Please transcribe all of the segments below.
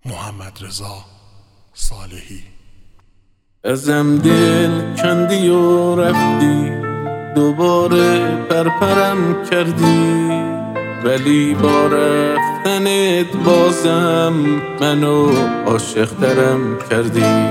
محمدرضا صالحی. ازم دل کندی و رفتی، دوباره پرپرم کردی، ولی با رفتنت بازم منو عاشق‌ترم کردی.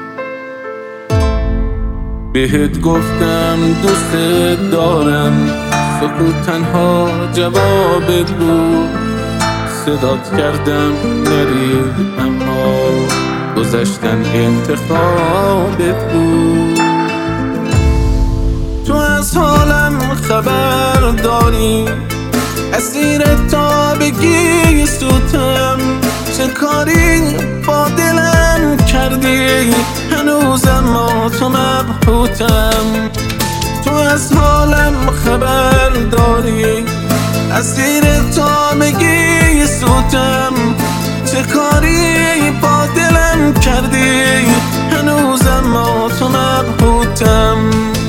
بهت گفتم دوست دارم، سکوت تنها جوابت بود. صدات کردم نری اما گذشتن انتخابت بود. تو از حالم خبر داری، اسیر تابگی سوتم. چه کاری با دلم کردی، هنوزم ما تو مبهوتم. تو از حالم خبر داری، اسیر تابگی سوتم. چه کاری با دلم کردی، هنوزم ما تو مبهوتم.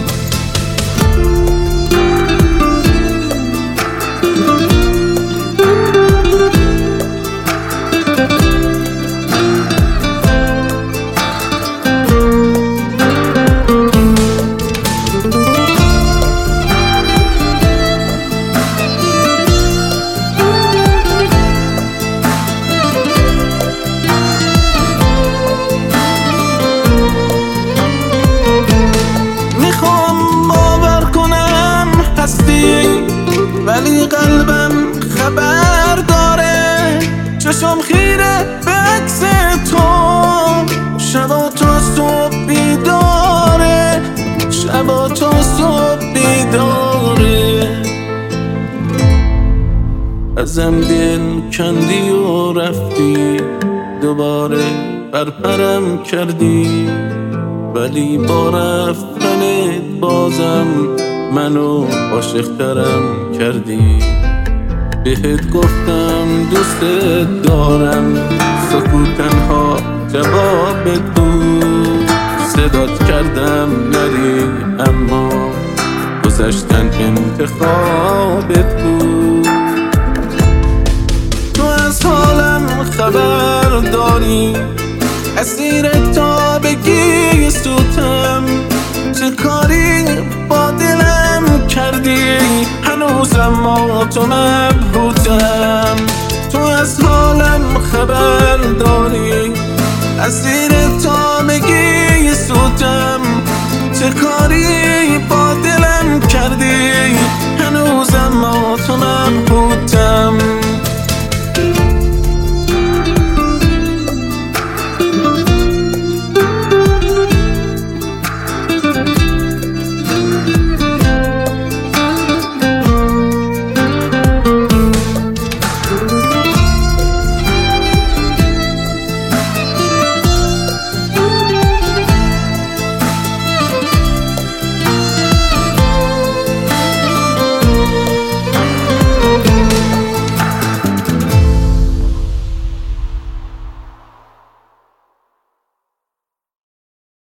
ولی قلبم خبر داره، چشم خیره به عکس تو. شبا تا صبح بیداره، شبا تا صبح بیداره. ازم دل کندی و رفتی، دوباره پرپرم کردی، ولی با رفتنت بازم منو عاشق‌ترم کردی. بهت گفتم دوست دارم، سکوت تنها جوابت بود. صدات کردم نری اما گذشتن انتخابت بود. تو از حالم خبر داری، اسیر تابگی سوتم. چه کاری با دلم کردی، هنوزم ما تو مبهوتم. تو از حالم